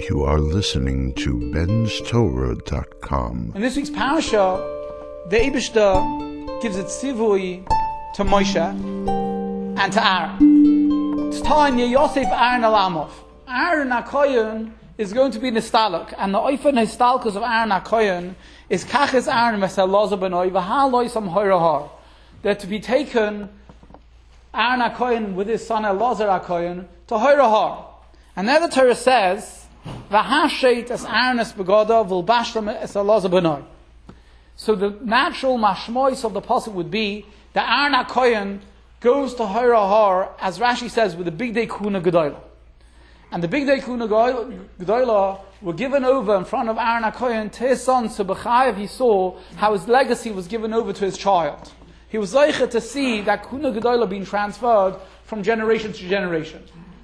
You are listening to benstorah.com. In this week's parasha, the Eibishter gives its tzivui to Moshe and to Aaron. It's time Yosef Aaron Alamov. Aaron HaKoyen is going to be Nistaluk, and the Oifen Nistalkus of Aaron HaKoyen is Kachis Aaron Mesel Loza Benoi V'Haloi Sam Hoyrahar. They're to be taken, Aaron HaKoyen with his son Elazar HaKoyen, to Hoyrahar. And there the Torah says, V'Hashet es Aaron es Begoda V'Lbashlam es Elazar Benoi. So the natural mashmois of the pasuk would be that Aaron HaKoyen goes to Hoyrahar, as Rashi says, with the big day kuna gedolah. And the big day kuna gedolah were given over in front of Aaron HaKoyen to his son, so B'chayev he saw how his legacy was given over to his child. He was zeicher to see that kuna gedolah being transferred from generation to generation.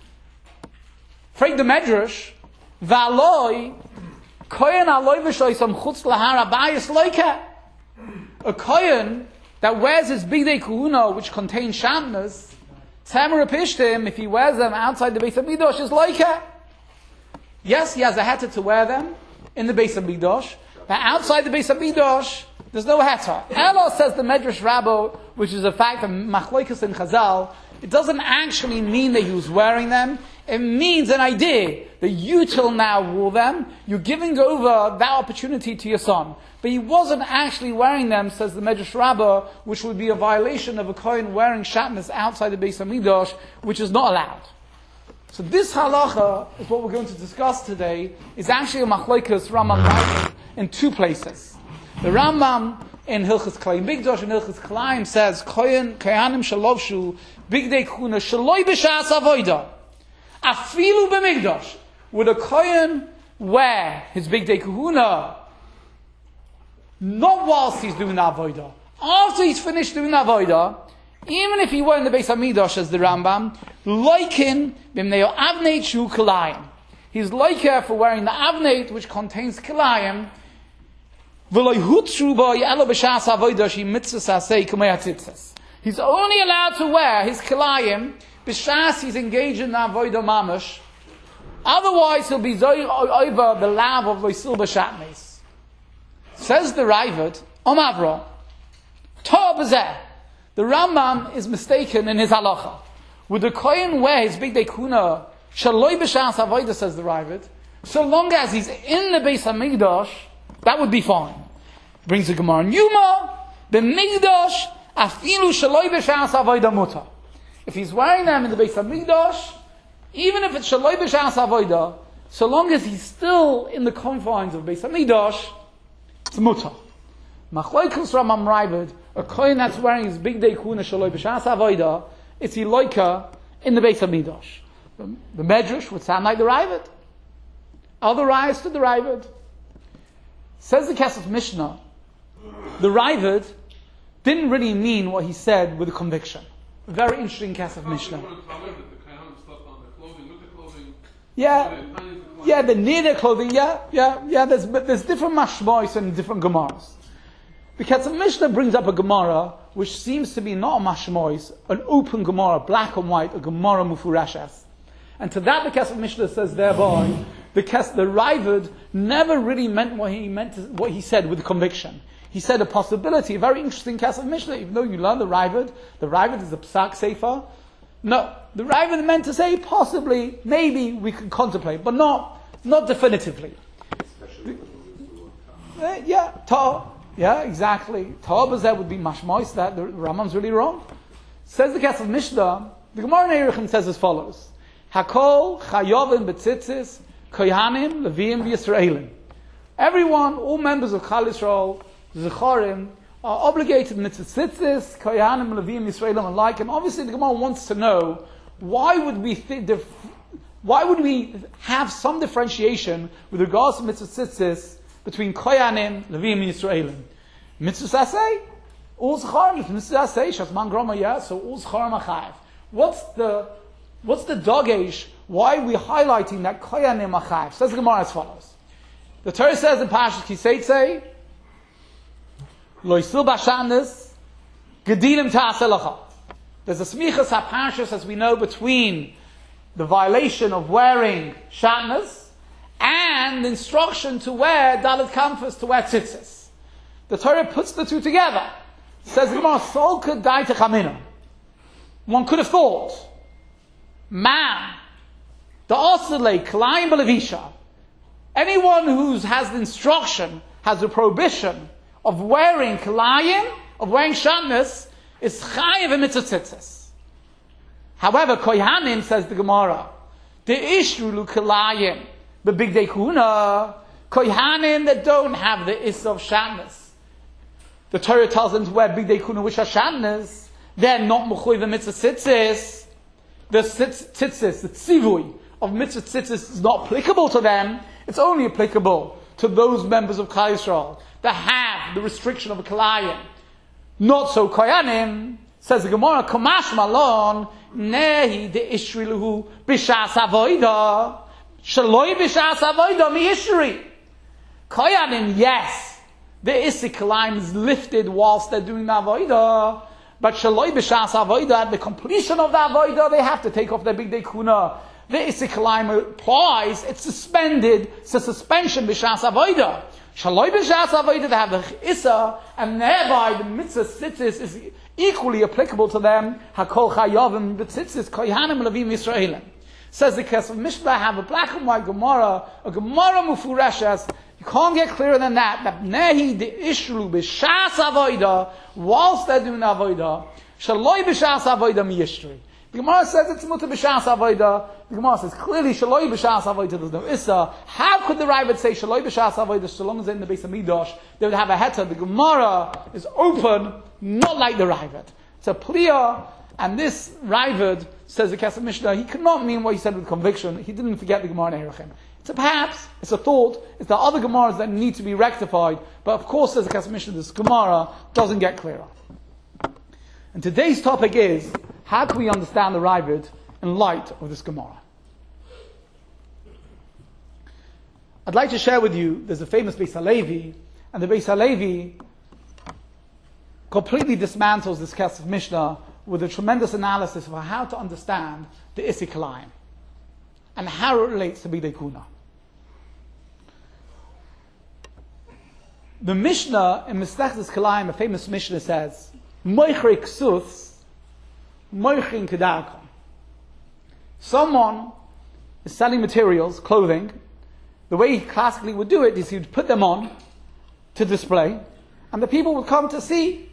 Frag the Medrash, V'aloi, Koyen aloi v'shoisam chutz lahar abayis loike. A Koyen that wears his big day kahuna, which contains shamnas, Tzemar Pishtim, if he wears them outside the Beis HaMikdash, is loike. Yes, he has a heter to wear them in the Beis HaMikdash, but outside the Beis HaMikdash, there's no heter. Elo says the Medrash Rabbo, which is a fact of Machloikas and Chazal, it doesn't actually mean that he was wearing them. It means an idea that you till now wore them, you're giving over that opportunity to your son. But he wasn't actually wearing them, says the Medrash Rabbah, which would be a violation of a Kohen wearing shatnez outside the Beis HaMikdash, which is not allowed. So this halacha is what we're going to discuss today, is actually a machlokes Rambam in two places. The Rambam in Hilchos Klayim Bigdosh and Hilchos Klayim says, Kohanim shalovshu bigdei kuna shaloi b'shas avoida. Afilu b'mikdash. Would a Kohen wear his bigdei kahuna not whilst he's doing the avoida? After he's finished doing the avoida, even if he were in the Beis HaMikdash, as the Rambam, loikin b'mneo avneit shu kilayim. He's loiker for wearing the avneit, which contains kilayim. He's only allowed to wear his kilayim b'shas he's engaged in the avodah mamash. Otherwise, he'll be over the lav of loisil b'shatnes. Says the Raavad, Omavro, Torah b'zeh. The Rambam is mistaken in his halacha. Would the Kohen wear his big day kuna shaloi b'shas avodah? Says the Raavad. So long as he's in the Beis HaMikdash, that would be fine. Brings the Gemara in Yuma, the Mikdash, afilu shaloi b'shas avodah muta. If he's wearing them in the Beis HaMikdash, even if it's shaloi b'shas avodah, so long as he's still in the confines of Beis HaMikdash, it's muta. Machlokes Rambam Raavad, a Kohen that's wearing his big day kuna shaloi b'shas avodah, it's iloika in the Beis HaMikdash. The Medrash would sound like the Raavad. Other rayas to the Raavad. Says the Kesef Mishnah, the Raavad didn't really mean what he said with a conviction. A very interesting Kesef Mishnah. Yeah, the near their clothing, yeah. There's different mashmois and different gemaras. The Kesef Mishnah brings up a gemara which seems to be not a mashmois, an open gemara, black and white, a gemara mufurashes. And to that the Kesef Mishnah says thereby, the Raavad never really meant what he said with conviction. He said a possibility, a very interesting Kesef Mishnah, even though you learn the Raavad is a psak sefer. No, the Raavad meant to say possibly, maybe we could contemplate, but not definitively. Yeah, exactly. Ta'ah b'zeh would be mashmois, that the Rambam's really wrong. Says the Kesef Mishnah, the Gemara in Eruchim says as follows: Hakol chayovim b'tzitzis kohanim leviim v'yisraelim. Everyone, all members of Klal Yisrael, Zecharim, are obligated mitzvah tzitzis, kohanim, leviim, Yisraelim alike. And obviously, the Gemara wants to know why would we have some differentiation with regards to mitzvah tzitzis between kohanim, leviim, and Yisraelim? Mitzvah saseh, all Zecharim. Mitzvah saseh, shasman groma, yeah. So all Zecharim achayev. What's the dogesh? Why are we highlighting that kohanim achayev? Says the Gemara as follows. The Torah says in Parashat Kiseitzei, Lo yisil b'shatnez, gedilim ta'aseh lacha. There's a smichas haparshas, as we know, between the violation of wearing shatnez and the instruction to wear dalit kamfas, to wear tzitzis. The Torah puts the two together. It says, one could have thought, man, the osile, kalayim belevisha, anyone who has the instruction, has the prohibition of wearing kalayim, of wearing shatnez, is chayiv in mitzvah tzitzis. However, kohanim, says the Gemara, the ishru kalayim, the bigdei kuna, kohanim that don't have the is of shatnez. The Torah tells them to wear bigdei kuna, which are shatnez. They're not mechuyev in mitzvah tzitzis. The tzitzis, the tzivui of mitzvah tzitzis is not applicable to them. It's only applicable to those members of Klal Yisrael that have the restriction of a kalayim. Not so kohanim. Says the Gemara, Kamash Malon, Nehi de Ishriluhu Bishas Avoida, Shaloi Bishas Avoida mi Ishri. Koyanim, yes, the Isik Kalayim is lifted whilst they're doing the Avoida, but Shaloi Bishas Avoida, at the completion of the Avoida, they have to take off their bigdei kuna. The Isik Kalayim applies, it's suspended, it's a suspension Bishas Avoida. Shaloi Bishas Avoida, they have the Issa, and thereby the mitzvah tzitzis is equally applicable to them. Hakol chayavim b'tzitzis kohanim levim Yisraelim. Says the Kesef Mishnah, I have a black and white Gemara, a Gemara mufureshes. You can't get clearer than that. That nehi de ishru b'shas avoida, whilst they're doing avoida, shaloi b'shas avoida mi yishri. The Gemara says it's muta b'shas avoida. The Gemara says clearly shaloi b'shas avoida, there's no issa. How could the Ravid say shaloi b'shas avoida so long as they're in the base of Midrash they would have a heta? The Gemara is open, not like the Ravid. It's a pliya, and this Ravid, says the Kesef Mishnah, he could not mean what he said with conviction. He didn't forget the Gemara in Erechim. It's a perhaps, it's a thought, it's the other Gemaras that need to be rectified, but of course, says the Kesef Mishnah, this Gemara doesn't get clearer. And today's topic is, how can we understand the Ravid in light of this Gemara? I'd like to share with you, there's a famous Beis HaLevi, and the Beis HaLevi completely dismantles this Kesef Mishnah with a tremendous analysis of how to understand the Isik Kalayim and how it relates to Bidei Kuna. The Mishnah in Mesechtes Kalayim, a famous Mishnah, says, Moichri Ksus, Moichin Kedarkon. Someone is selling materials, clothing. The way he classically would do it is he would put them on to display, and the people would come to see.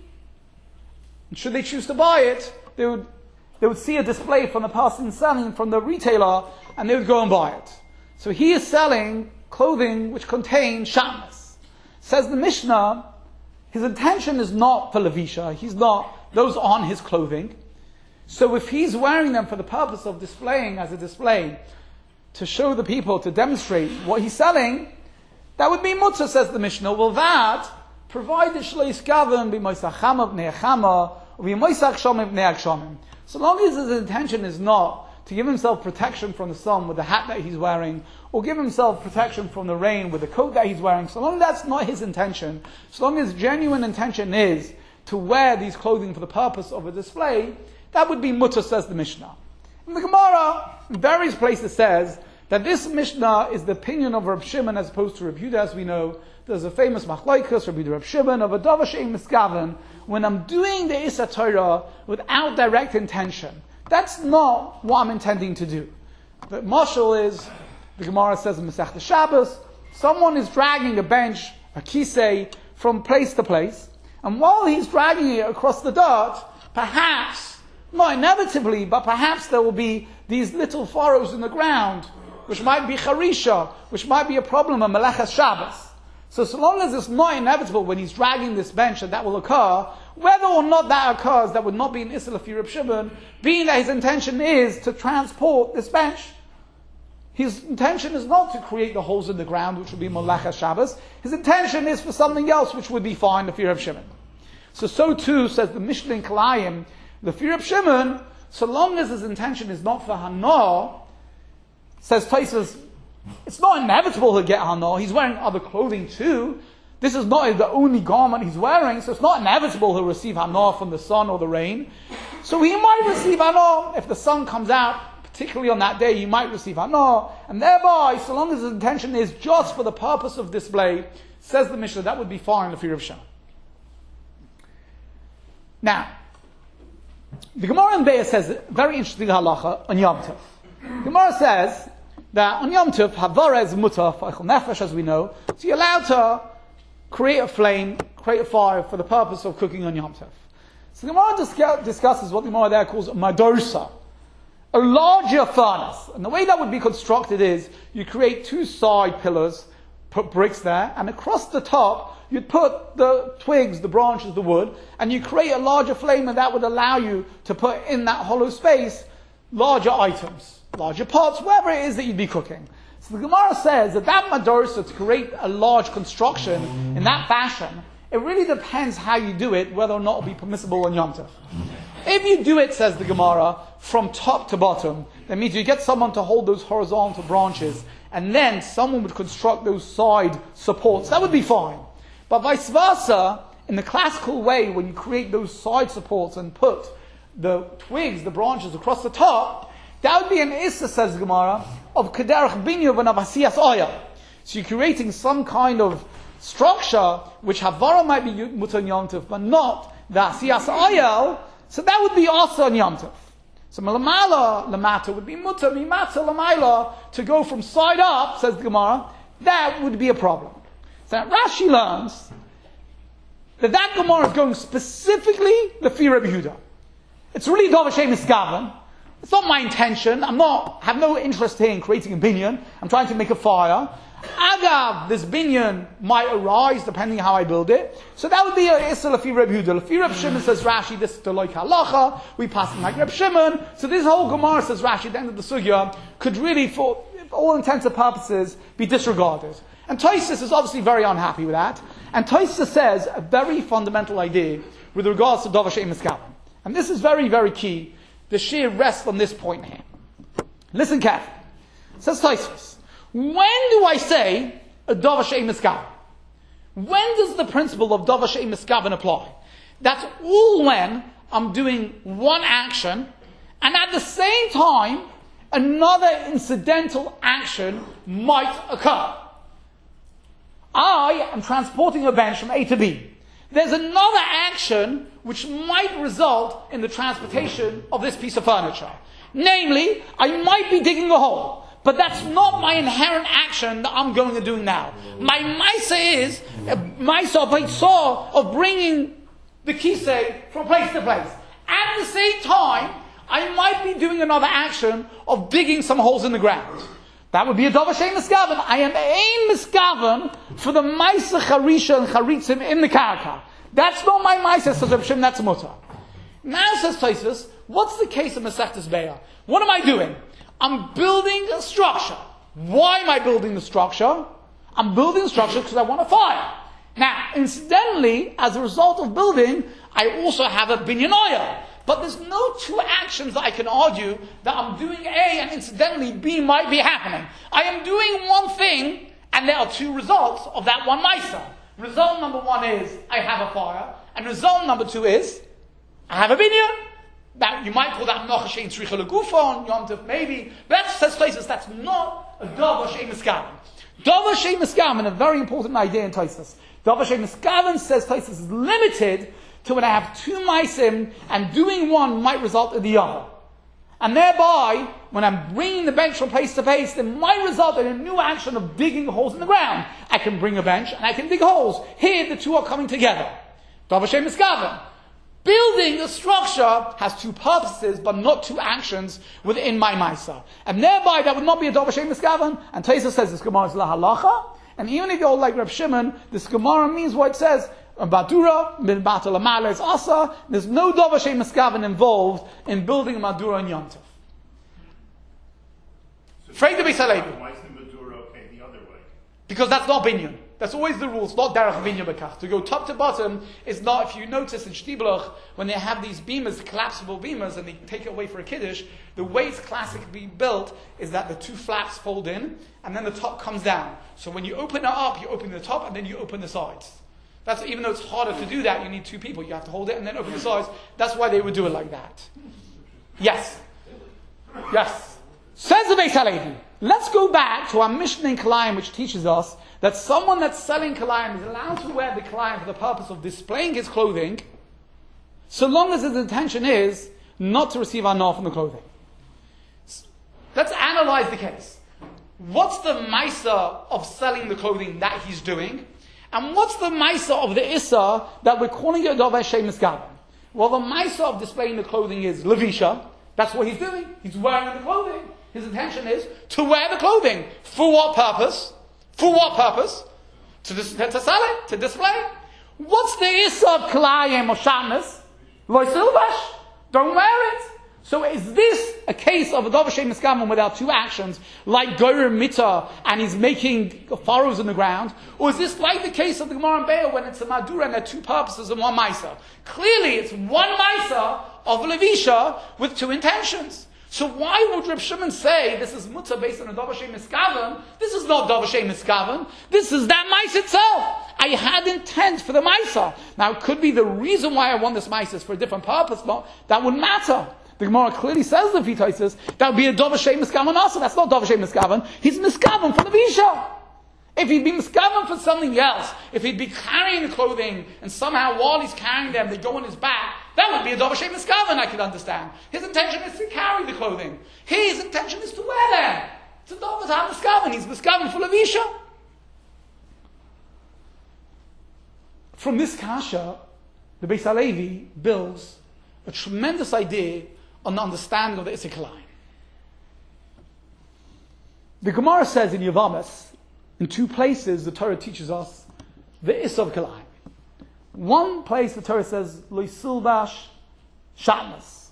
And should they choose to buy it, they would see a display from the person selling, from the retailer, and they would go and buy it. So he is selling clothing which contains shatnez. Says the Mishnah, his intention is not for levisha, those aren't his clothing. So if he's wearing them for the purpose of displaying as a display, to show the people, to demonstrate what he's selling, that would be mutzah, says the Mishnah. Well, that, provided shlo yiskaven b'moisachama b'nei achama, or b'moisach shomim b'nei akshamim. So long as his intention is not to give himself protection from the sun with the hat that he's wearing, or give himself protection from the rain with the coat that he's wearing, so long as that's not his intention, so long as genuine intention is to wear these clothing for the purpose of a display, that would be mutter, says the Mishnah. And the Gemara, in various places, says that this Mishnah is the opinion of Reb Shimon as opposed to Reb Yehuda. As we know, there's a famous machlokes, Reb Yehuda, Reb Shimon, of a davar she'ein miskaven, when I'm doing the Issa Torah without direct intention. That's not what I'm intending to do. The mashal is, the Gemara says in Masechta Shabbos, someone is dragging a bench, a kisei, from place to place, and while he's dragging it across the dirt, perhaps, not inevitably, but perhaps there will be these little furrows in the ground, which might be charisha, which might be a problem of Melechas Shabbos. So long as it's not inevitable when he's dragging this bench that will occur, whether or not that occurs, that would not be an Issa Lefi Reb Shimon, being that his intention is to transport this bench. His intention is not to create the holes in the ground, which would be Melechas Shabbos. His intention is for something else, which would be fine, Lefi Reb Shimon. So too, says the Mishnah in Kalayim, the Lefi Reb Shimon, so long as his intention is not for Hana, says Tosfos, it's not inevitable he'll get Hana. He's wearing other clothing too. This is not the only garment he's wearing, so it's not inevitable he'll receive Hana from the sun or the rain. So he might receive Hana if the sun comes out particularly on that day, you might receive hana, and thereby, so long as the intention is just for the purpose of display, says the Mishnah, that would be fine if you're Rav Shimon. Now, the Gemara in Beis says a very interesting halacha on Yom Tov. The Gemara says that on Yom Tov, havara is mutar for echel nefesh, as we know, so you're allowed to create a flame, create a fire for the purpose of cooking on Yom Tov. So the Gemara discusses what the Gemara there calls a madorsa, a larger furnace. And the way that would be constructed is you create two side pillars, put bricks there, and across the top you'd put the twigs, the branches, the wood, and you create a larger flame, and that would allow you to put in that hollow space larger items, larger pots, wherever it is that you'd be cooking. So the Gemara says that madorsa, to create a large construction in that fashion, it really depends how you do it, whether or not it'll be permissible on Yom Tov. If you do it, says the Gemara, from top to bottom, that means you get someone to hold those horizontal branches, and then someone would construct those side supports. That would be fine. But vice versa, in the classical way, when you create those side supports and put the twigs, the branches across the top, that would be an issa, says the Gemara, of kederach binyav and of hasiyas oil. So you're creating some kind of structure which havara might be mutar on Yom Tov, but not the hasiyas oil. So that would be also on Yom Tov. So malamala lamata would be mutar, mimata lamaila, to go from side up, says the Gemara, that would be a problem. So Rashi learns that Gemara is going specifically lefi Rabbi Yehuda. It's really davar she'ein miskaven. It's not my intention. Have no interest here in creating a binyan. I'm trying to make a fire. Agav, this binyan might arise depending how I build it. So that would be a issa lefi Rabbi Yehuda. Lefi Rabbi Shimon, says Rashi, this is the loik halacha. We pass it like Rabbi Shimon. So this whole Gemara, says Rashi, at the end of the sugya, could really, for all intents and purposes, be disregarded. And Tosfos is obviously very unhappy with that. And Tosfos says a very fundamental idea with regards to davar she'ein miskaven. And this is very, very key. The shir rests on this point here. Listen carefully. Says Tosfos, when do I say a davar she'ein miskaven? When does the principle of davar she'ein miskaven apply? That's all when I'm doing one action, and at the same time, another incidental action might occur. I am transporting a bench from A to B. There's another action which might result in the transportation of this piece of furniture. Namely, I might be digging a hole, but that's not my inherent action that I'm going to do now. My maisa is maisa of bringing the kisei from place to place. At the same time, I might be doing another action of digging some holes in the ground. That would be a davar she'ein miskaven. I am ein miskaven for the maisa charisha and charitzim in the karka. That's not my maisa, says Reb Shimon, that's mutar. Now, says Tosfos, what's the case of Masechtas Beah? What am I doing? I'm building a structure. Why am I building the structure? I'm building the structure because I want a fire. Now, incidentally, as a result of building, I also have a binyan oil. But there's no two actions that I can argue that I'm doing A and incidentally B might be happening. I am doing one thing and there are two results of that one maisa. Result number one is I have a fire, and result number two is I have a binyan. Now you might call that Menocha she'ein tzricha legufon, Yom Tov maybe, but that says places that's not a davar she'ein miskaven. Davar she'ein miskaven, a very important idea in Tosfos. Davar she'ein miskaven, says Tosfos, is limited to when I have two maisim, and doing one might result in the other. And thereby, when I'm bringing the bench from place to place, it might result in a new action of digging holes in the ground. I can bring a bench and I can dig holes. Here, the two are coming together. Davar she'ein miskaven. Building a structure has two purposes, but not two actions within my maisa. And thereby, that would not be a davar she'ein miskaven. And Tosfos says this Gemara is la halacha. And even if you're like Reb Shimon, this Gemara means what it says. Madura, min batal amala is asa. There's no davar she'ein miskaven involved in building a madura and Yom Tov. Afraid to be Salevi. Why is the madura okay the other way? Because that's not binyan. That's always the rule. It's not derech binyan bekach. To go top to bottom is not. If you notice in Shtibelach, when they have these beamers, collapsible beamers, and they take it away for a kiddush, the way it's classically built is that the two flaps fold in, and then the top comes down. So when you open it up, you open the top, and then you open the sides. That's, even though it's harder to do that, you need two people. You have to hold it and then open the sides. That's why they would do it like that. Yes. Yes. Says the Beis Halevi, let's go back to our Mishnah in Kalayim, which teaches us that someone that's selling Kalayim is allowed to wear the Kalayim for the purpose of displaying his clothing, so long as his intention is not to receive anah from the clothing. Let's analyze the case. What's the maisa of selling the clothing that he's doing? And what's the maisa of the issa that we're calling it Dover Shem Miskaven? Well, the maisa of displaying the clothing is levisha. That's what he's doing. He's wearing the clothing. His intention is to wear the clothing. For what purpose? For what purpose? To sell it, to display. What's the issa of Kalayim or Shabbos? Lo silvash. Don't wear it. So is this a case of a Dover Shem Miskaven without two actions, like Goyer Mita, and he's making furrows in the ground? Or is this like the case of the Gemara and Be'er, when it's a Madura and there are two purposes and one Maisa? Clearly it's one Maisa of Levisha with two intentions. So why would Reb Shimon say this is Mutter based on a Dover Shem Miskaven? This is not Dover Shem Miskaven. This is that Maisa itself. I had intent for the Maisa. Now it could be the reason why I want this Maisa is for a different purpose, but that wouldn't matter. The Gemara clearly says the Vitaisis, that would be a Dover Shem Miskaven also. That's not Dover Shem Miskaven. He's Miskaven for the Visha. If he'd be Miskaven for something else, if he'd be carrying the clothing, and somehow while he's carrying them, they go on his back, that would be a Dover Shem Miskaven, I could understand. His intention is to carry the clothing. His intention is to wear them. It's a Dover Shem Miskaven. He's Miskaven for the Visha. From this kasha, the Beis Halevi builds a tremendous idea on the understanding of the Issa Kalayim. The Gemara says in Yavamas, in two places the Torah teaches us the Issa of Kalayim. One place the Torah says, Lo silbash shatnas.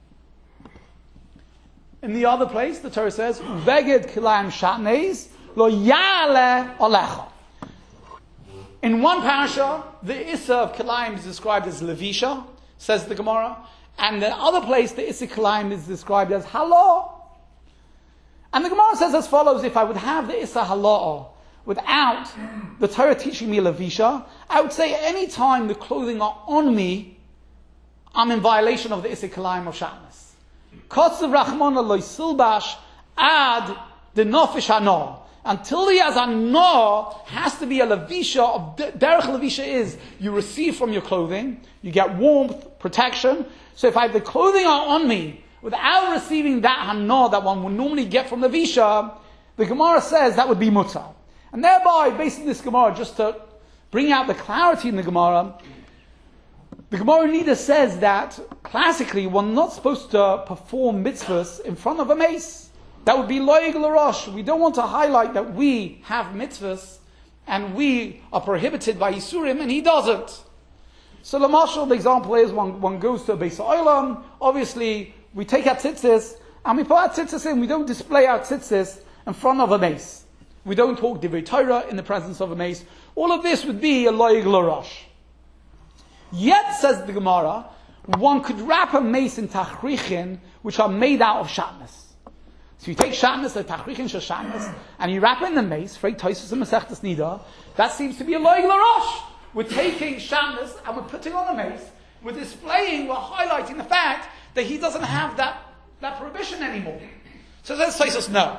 In the other place the Torah says, Uveged Kalayim shatnes, Lo yale alecha. In one parasha, the Issa of Kalayim is described as Levisha, says the Gemara. And the other place, the Issa Kalayim is described as Halah. And the Gemara says as follows, if I would have the Issa Halah without the Torah teaching me Levisha, I would say any time the clothing are on me, I'm in violation of the Issa Kalayim of Shabbos. Kotzav Rachmana lo silbash ad the nofish hanah. Until he has anah, has to be a levisha. Of derech levisha is you receive from your clothing, you get warmth, protection. So if I have the clothing on me without receiving that hanah that one would normally get from levisha, the Gemara says that would be mutter. And thereby, based on this Gemara, just to bring out the clarity in the Gemara Nida says that classically one not supposed to perform mitzvahs in front of a mace. That would be loig l'rosh. We don't want to highlight that we have mitzvahs and we are prohibited by Yisurim and he doesn't. So the marshal, the example is one goes to a Beis Olam. Obviously, we take our tzitzis and we put our tzitzis in. We don't display our tzitzis in front of a mace. We don't talk divrei Torah in the presence of a mace. All of this would be a loig l'rosh. Yet, says the Gemara, one could wrap a mace in tachrichin which are made out of shatnas. So you take shatnas, the tachrichin shel shatnas, and you wrap it in the mace, Frei Tosos and Masechtas Nida. That seems to be a loig l'rosh. We're taking shatnas and we're putting on a mace. We're displaying, we're highlighting the fact that he doesn't have that prohibition anymore. So let's say no.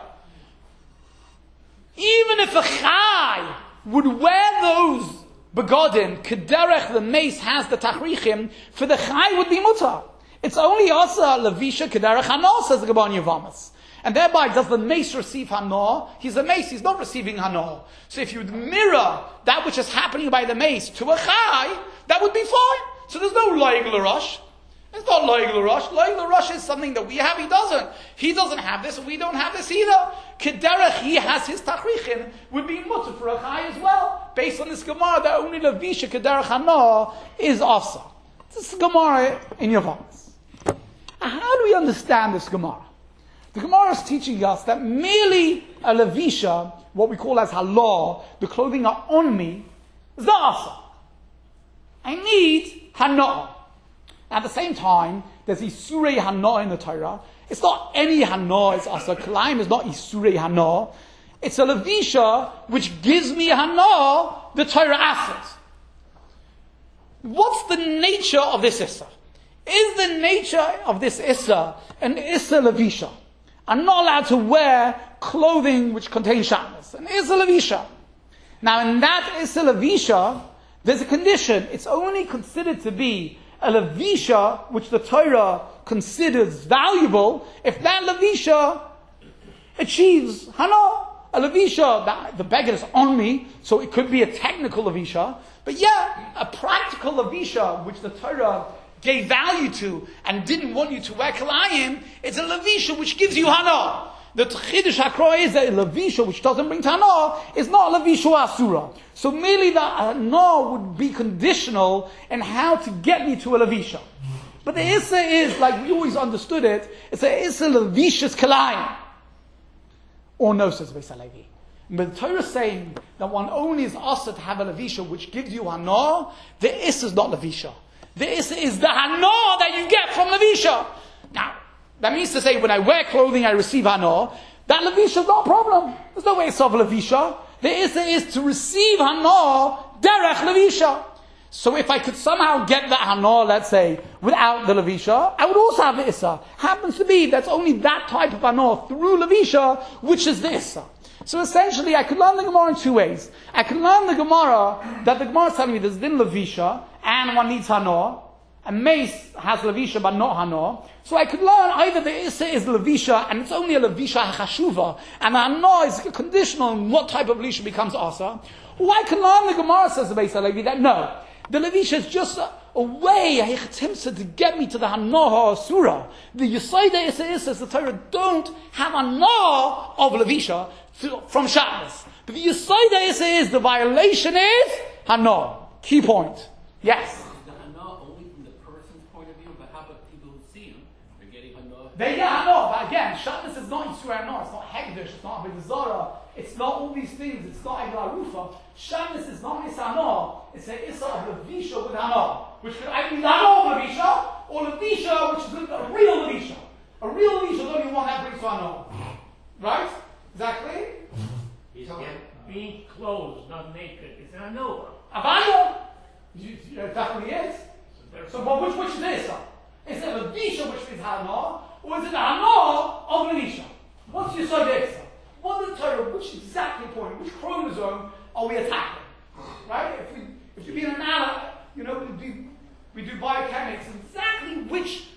Even if a chai would wear those begodim, kederech the mace has the tachrichim, for the chai would be mutar. It's only asa levisha kederech hanah, says the Gemara Yavamas. And thereby, does the mace receive hanah? He's a mace, he's not receiving hanah. So if you would mirror that which is happening by the mace to a chai, that would be fine. So there's no loig l'rosh. It's not loig l'rosh. Loig l'rosh is something that we have, he doesn't. He doesn't have this, and we don't have this either. Kederech, he has his tachrichin, would be mutter for a chai as well. Based on this Gemara, that only levisha kederech hanah is asa. This is Gemara in Yavamas. How do we understand this Gemara? The Gemara is teaching us that merely a levisha, what we call as halah, the clothing are on me, is not asa. I need hanah. At the same time, there's isurei hanah in the Torah. It's not any hanah, it's asa. Kalayim is not isurei hanah. It's a levisha which gives me hanah, the Torah asset. What's the nature of this issa? Is the nature of this issa an issa levisha? are not allowed to wear clothing which contains shatnez. And Issa Levisha. Now in that Issa Levisha, there's a condition. It's only considered to be a Levisha which the Torah considers valuable if that Levisha achieves Hana. A Levisha, the beggar is on me, so it could be a technical Levisha. But yeah, a practical Levisha which the Torah gave value to and didn't want you to wear Kalayim, it's a Levisha which gives you Hana. The Chidush HaKra is that a Levisha which doesn't bring Hana is not a Levisha Asura. So merely the Hana would be conditional in how to get me to a Levisha. But the Issa is, like we always understood it, it's a Issa Levisha's Kalayim. Or no, says Beis HaLevi. But the Torah is saying that one only is asked to have a Levisha which gives you Hana. The Issa is not Levisha. The Issa is the Hana that you get from Levisha. Now, that means to say when I wear clothing I receive Hana. That Levisha is not a problem. There's no way it's of Levisha. The Issa is to receive Hana derech Levisha. So if I could somehow get the Hana, let's say, without the Levisha, I would also have the Issa. Happens to be that's only that type of Hana through Levisha, which is the Issa. So essentially, I could learn the Gemara in two ways. I could learn the Gemara that the Gemara is telling me there's din Levisha, and one needs Hana, and Mace has Levisha but not Hana. So I could learn either the Issa is Levisha, and it's only a Levisha HaChashuva, and the Hana is conditional on what type of Levisha becomes Asa. Or I can learn the Gemara, says the Beis HaLevi, that no. The Levisha is just a way, a Hechatimsa, to get me to the Hana Asura. The Yesayda Issa says the Torah don't have Hana of Levisha from Shabbos. But the Yesayda Issa is, the violation is Hana. Key point. Yes? Is the Hana only from the person's point of view, but how about people who see him? They're getting Hana. They get Hana, but again, Shabbos is not Yisrael Hana, it's not Hegdish, it's not Avodah Zarah, it's not all these things, it's not Eglah Rufa. Shabbos is not Issa Hana, it's an Issa of Levisha with Hana, which could either be the Hana of Levisha, or Levisha, which is a real Levisha. A real Levisha is only one that brings to Hana. Right? Exactly? He's being clothed, not naked. It's an Hanoah. Avaya! It definitely is. So which is Issa? Is it Levisha which means Hana, or is it the Hana of Levisha? What's your side Issa? What the Torah, which exactly point, which chromosome are we attacking? Right? If you be an analyst, we do biochemics, exactly which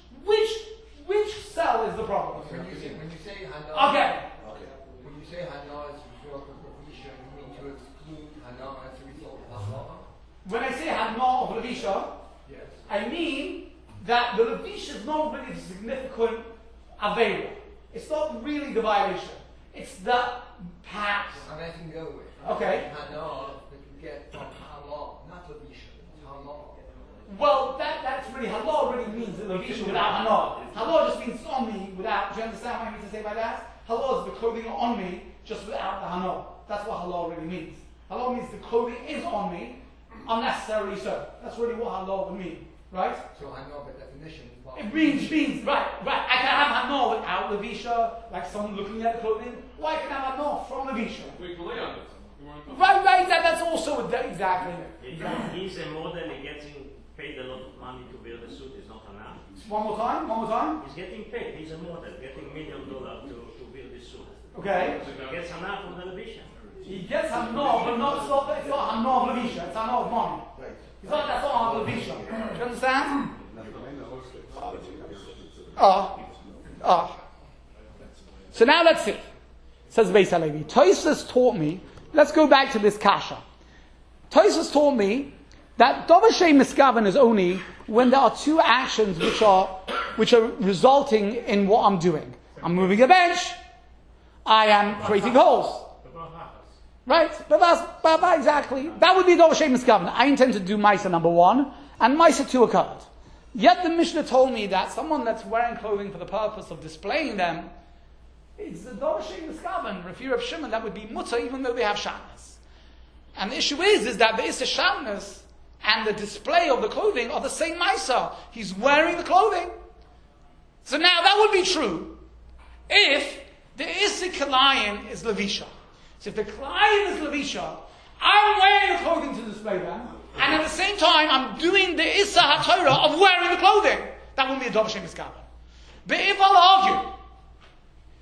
cell is the problem? When you say Hana, Okay. When you say Hana as a result of Levisha, you mean to exclude Hana as a result of Halacha? When I say Hana of Levisha, Yes. I mean that the Levisha is not really the significant available. It's not really the violation. It's the perhaps. I'm asking the other way. Okay. Hana that you get from Halal, not Levisha, Halal. Well, that's really, halal really means the Levisha without Hana. Halal just means on me without, do you understand what I mean to say by that? Halal is the clothing on me just without the Hana. That's what halal really means. Halal means the clothing is on me, unnecessarily so. That's really what halal would mean, right? So Hana by definition. It means, right. I can have Hana without Levisha, like someone looking at the clothing, or I can have Hana from Levisha. We can lay on it. Right, that's also exactly. He's a model, he's getting paid a lot of money to wear the suit, it's not enough. One more time. He's getting paid, he's a model, getting $1 million to wear this suit. Okay. He gets enough from the Levisha. He gets Hana, but it's not Hana of Levisha, it's Hana of money. That's not Hana of Levisha. Do you understand? So now let's see. Says Beis HaLevi. Tosfos taught me, let's go back to this kasha. Tosfos taught me that Davar Shei Miskaven is only when there are two actions which are resulting in what I'm doing. I'm moving a bench. I am creating holes. Right? But that's exactly. That would be Davar Shei Miskaven. I intend to do Maisa number 1, and Maisa 2 occurred. Yet the Mishnah told me that someone that's wearing clothing for the purpose of displaying them, it's the Davar Shei Miskaven, Refi Reb Shimon, that would be mutter even though they have shatnez. And the issue is that there is a shatnez and the display of the clothing are the same Maisa. He's wearing the clothing. So now that would be true if the Issa Kalayin is Levisha. So if the Kalayin is Levisha, I'm wearing the clothing to display them, and at the same time I'm doing the Issa HaTorah of wearing the clothing. That wouldn't be a Davar Shei Miskaven. But if I'll argue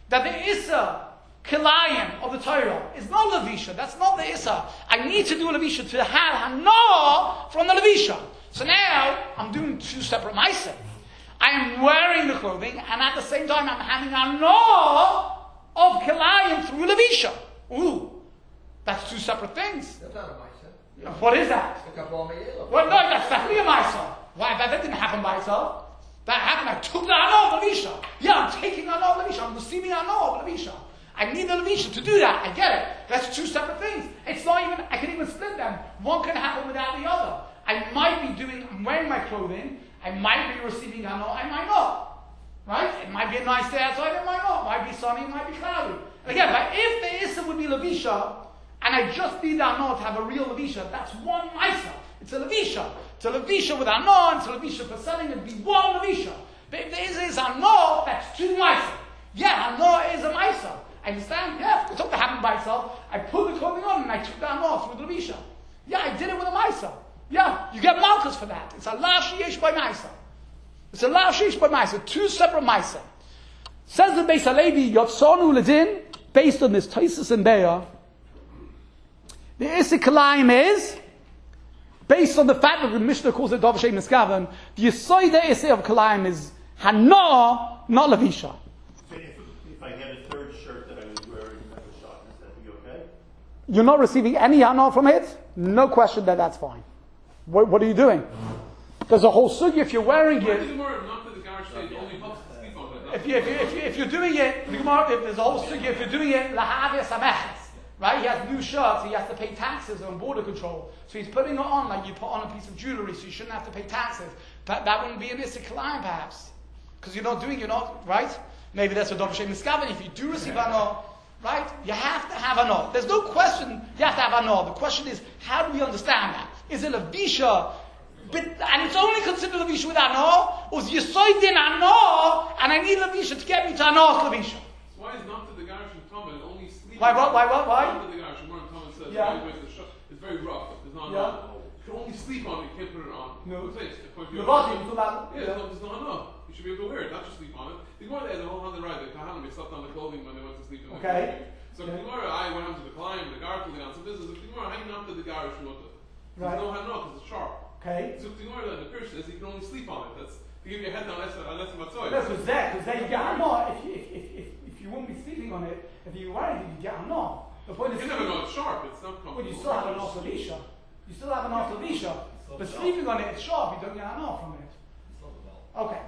that the Issa Kilayim of the Torah is not Levisha. That's not the Issa. I need to do a Levisha to have Hana from the Levisha. So now I'm doing two separate Maisa. I am wearing the clothing, and at the same time I'm having Hana of Kilayim through Levisha. Ooh, that's two separate things. That's not a Maisa. What is that? It's like a Bal Me'ela. Well, no, that's definitely a Maisa. Why? That didn't happen by itself. That happened. I took the Hana of Levisha. Yeah, I'm taking Hana of Levisha. I'm receiving Hana of Levisha. I need the Levisha to do that. I get it. That's two separate things. It's not even, I can even split them. One can happen without the other. I might be I'm wearing my clothing. I might be receiving Hana. I might not. Right? It might be a nice day outside. It might not. It might be sunny. It might be cloudy. And again, but if the Issa would be Levisha, and I just need the Hana to have a real Levisha, that's one Maisa. It's a Levisha. It's a Levisha with Hana, and it's a Levisha for selling. It'd be one Levisha. But if the Issa is Hana, that's two Maisa. Yeah, Hana is a Maisa. I understand? Yeah, it's not to happen by itself. I put the clothing on and I took the Hana through the Levisha. Yeah, I did it with a Maisa. Yeah, you get Malchus for that. It's a Lav Sheyesh by Maisa. It's a Lav Sheyesh by Maisa. Two separate Maisa. Says the Beis HaLevi, Yotzonu Ledin, based on this Taisus and Be'ah, the Issa Kilayim is, based on the fact that the Mishnah calls it Dov Shem Niskavan, the Yisoida Issa of Kilayim is Hana, not Levisha. So if I had a third shirt that I was wearing that was shot, is that be okay? You're not receiving any Hana from it? No question that that's fine. What are you doing? There's a whole sugi if you're wearing it. If you're doing it, if there's a whole sugi if you're doing it lahavia sameches, right? He has new shirts, he has to pay taxes on border control, so he's putting it on like you put on a piece of jewelry, so you shouldn't have to pay taxes. That wouldn't be an Issa Kilayim perhaps, because you're not right. Maybe that's a Dov Shem Niskaven. If you do receive Hana, right, you have to have Hana. There's no question you have to have Hana. The question is, how do we understand that? Is it a Visha? And it's only considered Levisha with Hana, or is Yesoidin Hana, and I need Levisha to get me to Hana's Levisha? So why is not to the Garish and Tama and only sleep? Why? Not to the Garish and Tama says, Yeah. it's very rough, there's not Yeah. enough. You can only sleep on it, you can't put it on. No. What's this? The body, yeah. There's not enough. You should be able to wear it, not just sleep on it. The Gemara has a whole other right. The Kahanim, they slept on the clothing when they went to sleep in the clothing. So the Gemara, I went on to the climb, the Gar clothing on. So this is the Gemara hanging up to the Garish and Tama. There's no Hana because it's sharp. Okay. So the Gemara, the Pirsh says you can only sleep on it. That's to give your head down less than Matzoy. That's because then you get Hana. If you wouldn't be sleeping on it, if you were wearing it, you get Hana. The point is, You never know it's sharp. It's not comfortable. well, you still have an off Levisha. You still have an off Levisha. But sleeping on it, it's sharp. You don't get Hana from it. Okay.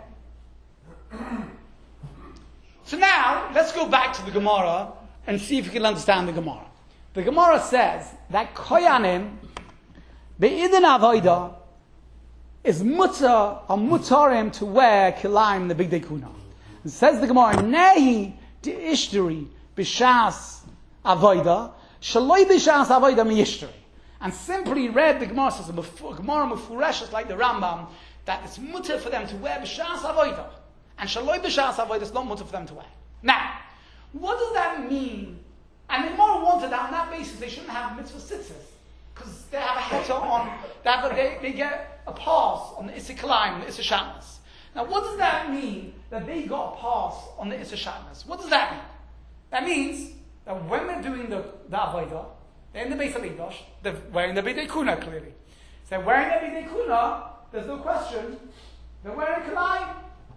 So now, let's go back to the Gemara and see if you can understand the Gemara. The Gemara says that Koyanim, Be'idin Avoida, is mutarim to wear kilayim the big dekuna. It says the Gemara, Nehi di ishteri b'shas avoida, shaloi b'shas avoida mi-ishteri. And simply read, the Gemara says, Gemara Mefuresh like the Rambam, that it's mutar for them to wear b'shas avoida. And shaloi b'shas avoida is not mutar for them to wear. Now, what does that mean? And the Gemara wanted that on that basis they shouldn't have mitzvah tzitzis. Because they have a heter on, they get a pass on the Issa Kilayim, the Issa Shatnas. Now what does that mean, that they got a pass on the Issa Shatnas? What does that mean? That means that when they're doing the Avodah, they're in the Beis HaMikdash, they're wearing the Bidei Kuna clearly. So they're wearing the Bidei Kuna, there's no question, they're wearing Kilayim.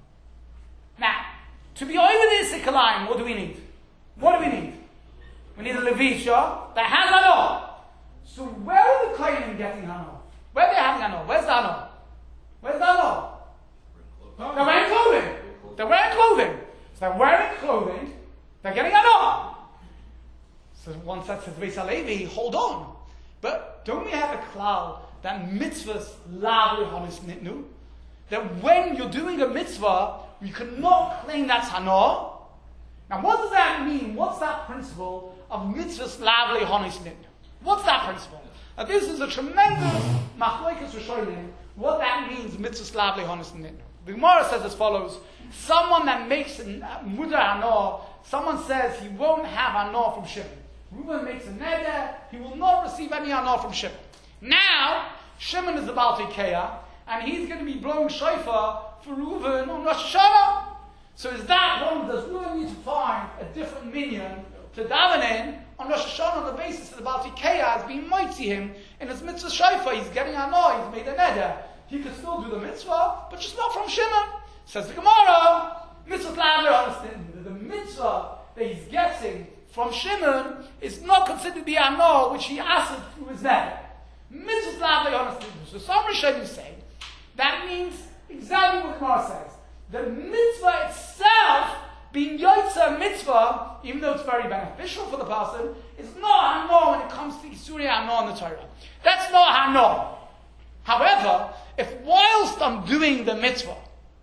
Now, to be over the Issa Kilayim, what do we need? What do we need? We need a Levisha that has Hana. So where are the Kohanim getting Hana? Where are they having Hana? Where's the Hana? Where's the Hana? They're wearing clothing. They're wearing clothing. So they're wearing clothing, they're getting Hana. So one says to Beis HaLevi, hold on. But don't we have a klal that mitzvahs lav hanis nitnu? That when you're doing a mitzvah, you cannot claim that's Hana. Now what does that mean? What's that principle of mitzvahs lav hanis nitnu? What's that principle? Now this is a tremendous machlokes rishonim. What that means, mitzvah lav lehonis nitnu. The Gemara says as follows: someone that makes a muda hana, someone says he won't have hana from Shimon. Reuben makes a neder, he will not receive any hana from Shimon. Now Shimon is about to Ikea, and he's going to be blowing shofar for Reuben on Rosh Hashanah. So is that one does really need to find a different minyan to daven in on Rosh Hashanah on the basis that the Baal Tikei has been mighty him in his mitzvah shayfa, he's getting annoyed, he's made a neder. He could still do the mitzvah, but just not from Shimon. Says the Gemara, mitzvah the mitzvah that he's getting from Shimon is not considered to be anor, which he asked through his neder. Mitzvah so some Rishonim say that means exactly what the Gemara says. The mitzvah itself, being yotza mitzvah, even though it's very beneficial for the person, is not hanor when it comes to Isurei hanor in the Torah. That's not hanor. However, if whilst I'm doing the mitzvah,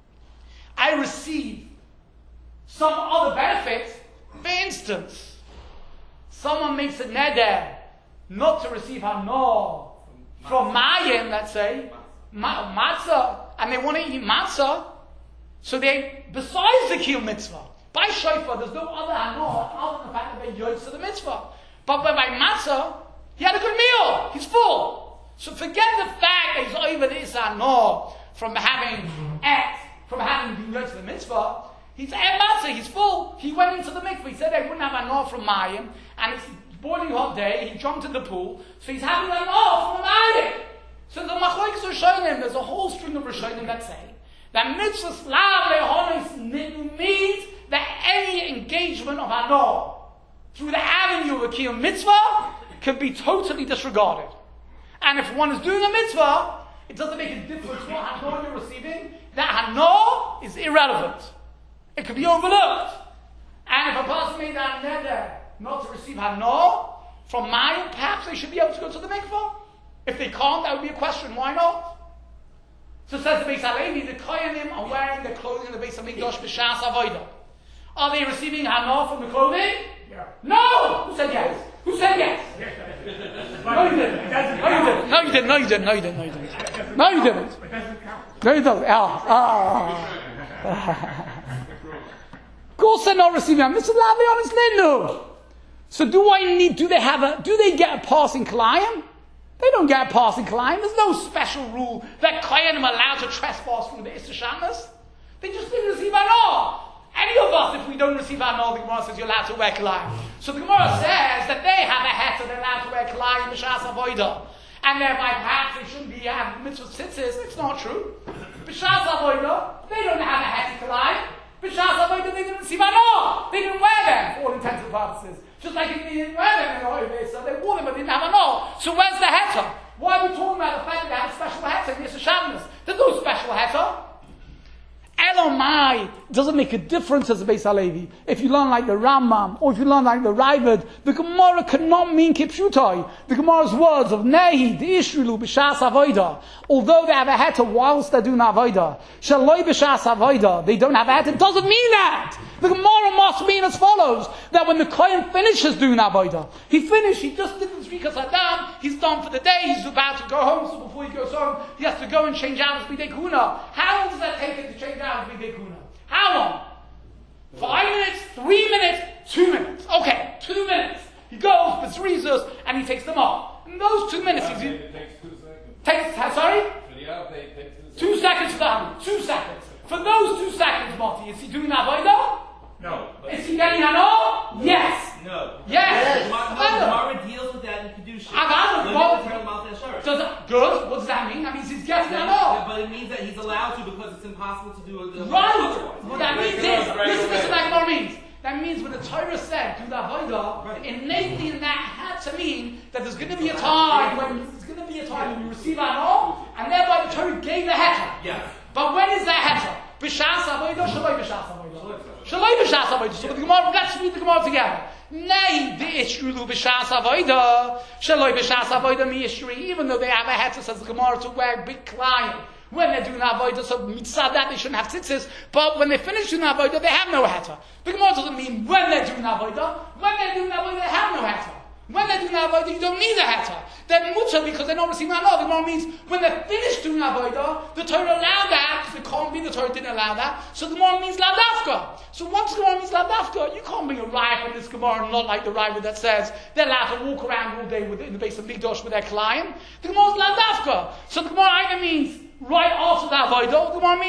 I receive some other benefit, for instance, someone makes a neder not to receive hanor from mayim, let's say, matzah, and they want to eat matzah, so they, besides the kiyum mitzvah, by shofar, there's no other hanor other than the fact that they yotze the mitzvah. But by matzah, he had a good meal, he's full. So forget the fact that he's over this hanor from having been yotze the mitzvah. He's matzah, he's full. He went into the mikveh, he said they wouldn't have hanor from mayim, and it's boiling hot day, he jumped in the pool, so he's having hanor from the mayim. So the machlokes Rishonim, there's a whole string of Rishonim that say that mitzvah slav lehonis means that any engagement of hanor through the avenue of a kiyum mitzvah can be totally disregarded. And if one is doing a mitzvah, it doesn't make a difference what hanor you're receiving. That hanor is irrelevant. It could be overlooked. And if a person made that neder not to receive hanor from mayim, perhaps they should be able to go to the mikvah. If they can't, that would be a question. Why not? So it says the Beis Halevi, the Kohanim are wearing their clothing in the Beis Hamikdash b'shas avodah. Are they receiving hanor from the clothing? Yeah. No! Who said yes? Who said yes? No, you didn't. No, you didn't. No, you didn't. No, you didn't. No, you didn't. No, you didn't. No, you didn't. Of course they're not receiving hanor. Mr. Lavi, honestly, no. So do they get a passing Kalayim? They don't get a passing Kalayim. There's no special rule that Kohanim are allowed to trespass from the Issa Shabbos. They just didn't receive hanor. Any of us, if we don't receive hanor, the Gemara says you're allowed to wear Kalayim. So the Gemara says that they have a heter, they're allowed to wear Kalayim b'shas avodah. And thereby perhaps they shouldn't be having mitzvah tzitzis. It's not true. B'shas avodah, they don't have a heter Kalayim. B'shas avodah, they didn't receive hanor. They didn't wear them for all intents and purposes. Just like they didn't wear them in the Holy so they wore them but didn't have hanor. So where's the heter? Why are we talking about the fact that they have a special heter in Yisra Shabbos? There's no special heter. Elomai doesn't make a difference as a Beis Halevi. If you learn like the Rambam, or if you learn like the Raavad, the Gemara cannot mean kipshutai. The Gemara's words of Nehi, the Ishrilu, b'shas avodah, although they have a heter whilst they're doing avodah, shaloi b'shas avodah, they don't have a heter, doesn't mean that. The Gemara must mean as follows, that when the Kohen finishes doing avodah, he just did the Zrikas Adam, he's done for the day, he's about to go home, so before he goes home, he has to go and change out his Bidei Kuna. How long does that take him to change out his Bidei Kuna? How long? 5 minutes, 3 minutes, 2 minutes. Okay, 2 minutes. He goes, with Rizos, and he takes them off. In those 2 minutes, It takes 2 seconds. sorry? For the update, it takes 2 seconds for the hand. 2 seconds. For those 2 seconds, Marty, is he doing avodah? No. Is he getting hanor? Yes. No. Yes. Gemara deals with that in Kedusha. Good. What does that mean? That means he's getting hanor. But it means that he's allowed to because it's impossible to do it. Right. What that means is, listen what that means. That means when the Torah said, do the avodah, innately in that had to mean that there's going to be a time when you receive hanor, and thereby the Torah gave the heter. Yes. But when is that heter? B'shas avodah, shaloi b'shas avodah. Shaloi b'shas avodah. So the Gemara, let's read the Gemara together. Nay, the ishru b'shas avodah. Shaloi b'shas avodah mi ishri. Even though they have a heter, says the Gemara, to wear big kliyim when they're doing avodah, so mitzvah that they shouldn't have tzitzis. But when they finish doing avodah, they have no heter. The Gemara doesn't mean when they're doing avodah. When they're doing avodah, they have no heter. When they're doing avodah, you don't need a heter. They're mutter because they're not receiving hanor. The Gemara means when they're finished doing avodah, the Torah allowed that, because it can't be the Torah didn't allow that. So the Gemara means lavdafka. So once the Gemara means lavdafka, you can't bring a raya from this Gemara, not like the raya that says they're allowed to walk around all day in the base of Mikdash with their Kalayim. The Gemara is lavdafka. So the Gemara either means right after the avodah, or the Gemara means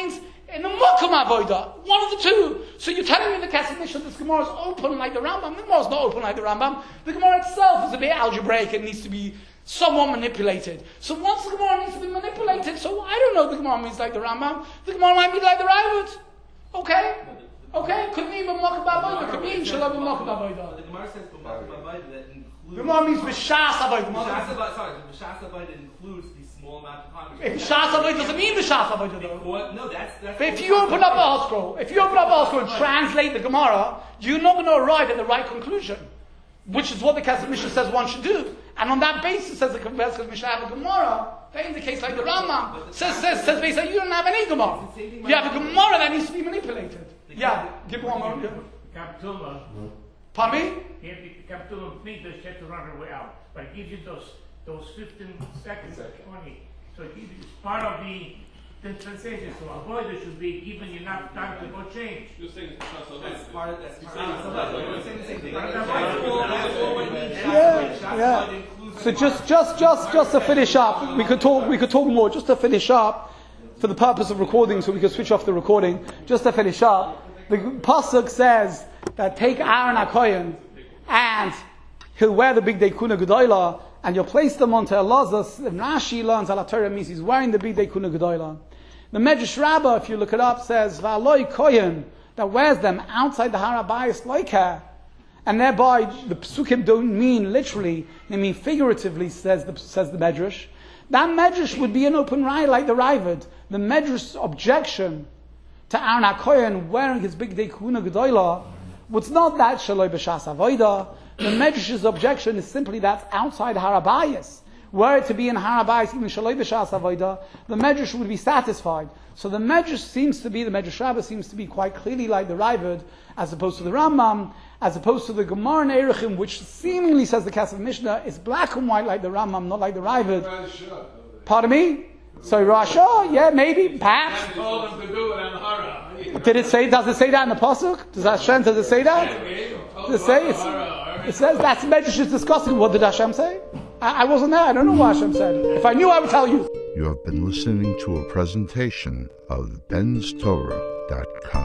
in the Mokum Avodah, one of the two. So you're telling me the Kesef Mishnah, this Gemara is open like the Rambam? The Gemara is not open like the Rambam. The Gemara itself is a bit algebraic and needs to be somewhat manipulated. So once the Gemara needs to be manipulated, so I don't know if the Gemara means like the Rambam. The Gemara might be like the Raavad. Okay? Okay? Could mean Mokum Avodah. Could mean Shalom Mokum Avodah. The Gemara says Mokum Avodah that includes. The Gemara means B'shas Avodah. B'shas Avodah includes the small amount of time. If B'shas Avodah doesn't mean B'shas Avodah though. No, that's. But if you open up a scroll, and translate the Gemara, you're not going to arrive at the right conclusion, which is what the Kesef Mishnah says one should do. And on that basis, says the Kesef Mishnah have a Gemara that indicates like the Rambam says basically you don't have any Gemara. You have a Gemara that needs to be manipulated. Yeah, give one more. Kaptula. Pardon me? The Kaptula Pnita had to run her way out, but it gives you those 15 seconds, 20. So it gives you part of the dispensation. So avoid it should be giving you enough time to go change. You're saying that's part of the same thing. Yeah. So just to finish up, we could talk more. Just to finish up, for the purpose of recording, so we could switch off the recording. Just to finish up, the pasuk says that take Aaron HaKohen and he'll wear the big day kuna gedola and you'll place them onto Elazar. And Rashi learns Al Torah means he's wearing the big day kuna gedola. The Medrash Rabbah, if you look it up, says Va'aloi Kohen that wears them outside the Har HaBayis loika. And thereby, the psukim don't mean literally; they mean figuratively. Says the Medrash. That Medrash would be an open raya like the Raavad. The Medrash's objection to Aaron HaKohen wearing his big day kuna gedola was not that shaloi b'shas avoda. The Medrash's objection is simply that's outside Har HaBayis. Were it to be in Har HaBayis, even shaloi b'shas avoda, the Medrash would be satisfied. So the Medrash Rabbah seems to be quite clearly like the Raavad, as opposed to the Rambam, as opposed to the Gemara in Erechim, which seemingly says the Kesef Mishnah is black and white like the Rambam, not like the Raavad. Pardon me? So Rasha, yeah, maybe, perhaps. Does it say that in the pasuk? Does it say that? Does it say? It says that's Medrash is discussing. What did Hashem say? I wasn't there. I don't know what Hashem said. If I knew, I would tell you. You have been listening to a presentation of benstorah.com.